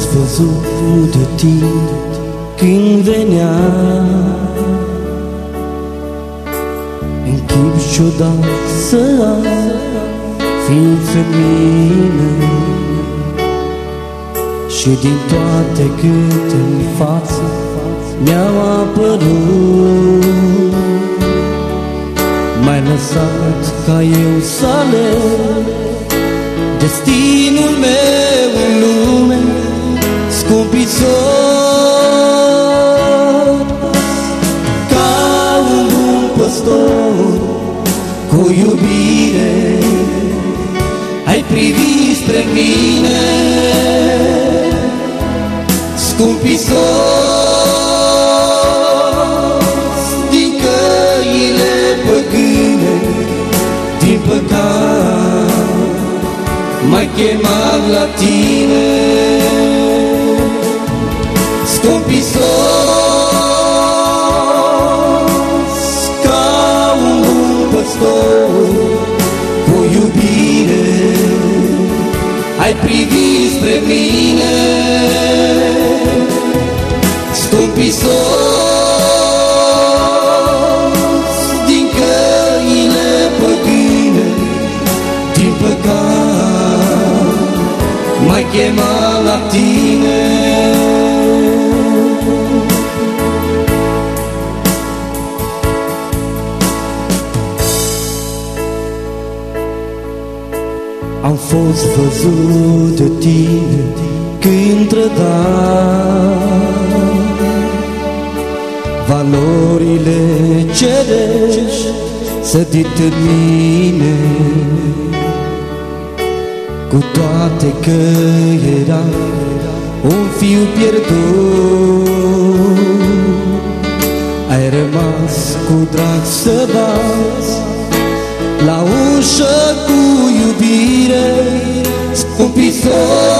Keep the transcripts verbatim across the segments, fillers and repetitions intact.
văzut de tine când venea în chip ciudat să ființă mine, și din toate câte în față mi-au apărut, m-ai lăsat ca eu să aleg destinul meu în lume, scumpisor. Ca un bun păstor cu iubire ai privit spre mine, scumpisor. Din căile păgâne, din păcat m-ai chemat la tine, scumpisor. Ca un bun păstor cu iubire ai privit spre mine, scumpisor. Din căile păgâne, din păcat m-ai chemat la tine, am fost văzut de tine când trădai valorile cerești sădit în mine, cu toate că era un fiu pierdut, ai rămas cu drag să bați la ușă cu iubire, scumpisor.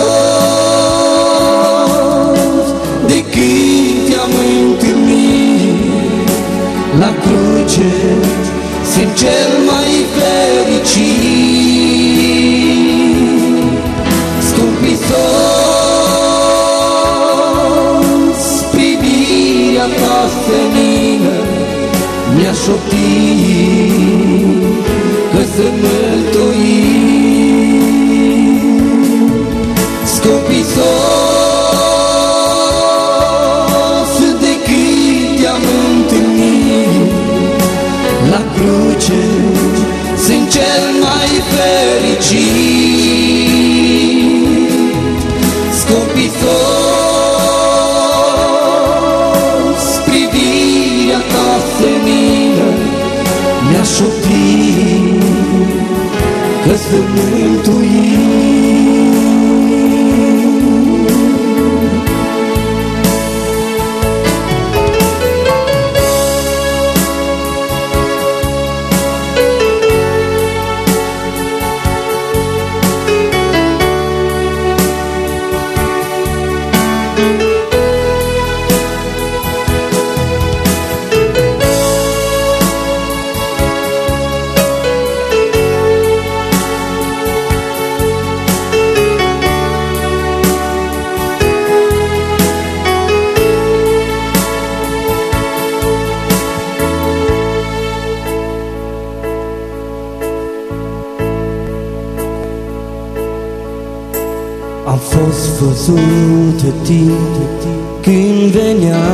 De când te-am întâlnit la cruce, simt cel mai fericit, scumpisor. Privirea ta senină mi-a șoptit că sunt mântuit, scumpisor. De când te-am întâlnit la cruce, sunt cel mai fericit, scumpisor. Privirea ta senină mi-a șoptit că sunt mântuit. Am fost văzut de tine când venea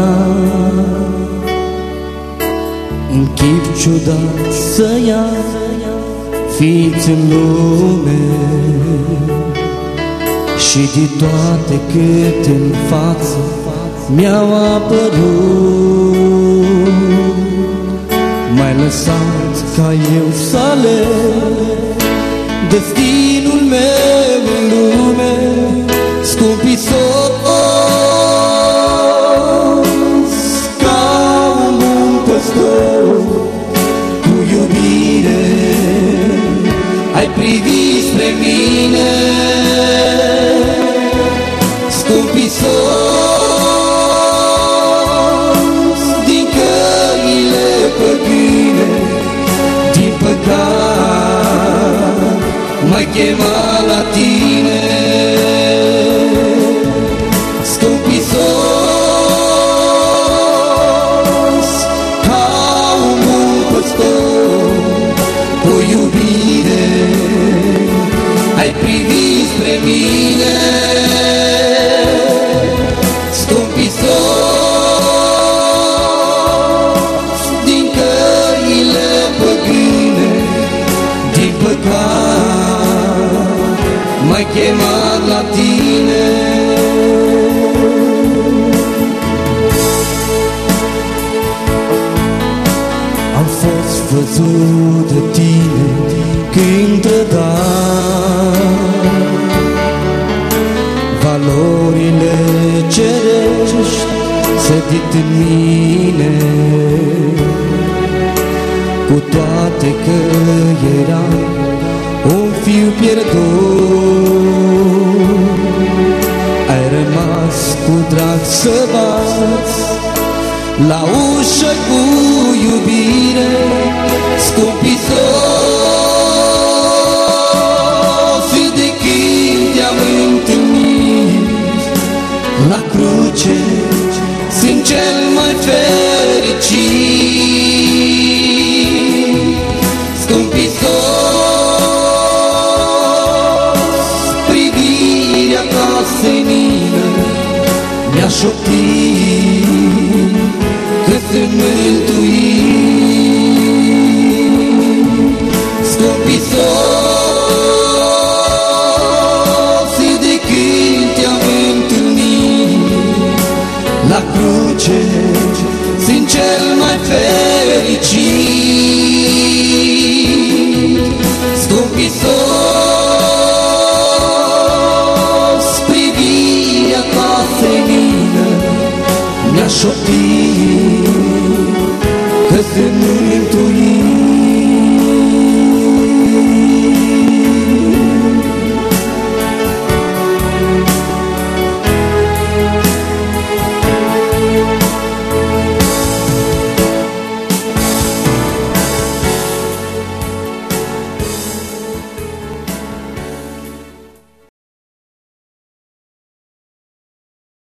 în chip ciudat să ia fiți în lume, și de toate câte în față mi-au apărut, m-ai lăsat ca eu să aleg destinul meu în lume, scumpisor. Ca un bun păstor cu iubire ai privit spre mine, scumpisor. Din căile păgâne, din păcat m-ai chemat la tine, văzut de tine când trădai valorile cerești sădit în mine, cu toate că eram un fiu pierdut. Ai rămas cu drag să bați la ușă cu iubire, scumpitori de când te-am întâlnit la cruce, sunt cel mai fericit. Scumpitori, privirea ta senină mi-a șoptit că sunt mântuit. Scumpitori, de când te-am întâlnit la cruce, sunt cel mai fericit. Scumpitori, privirea ta senină mi-a șoptit că sunt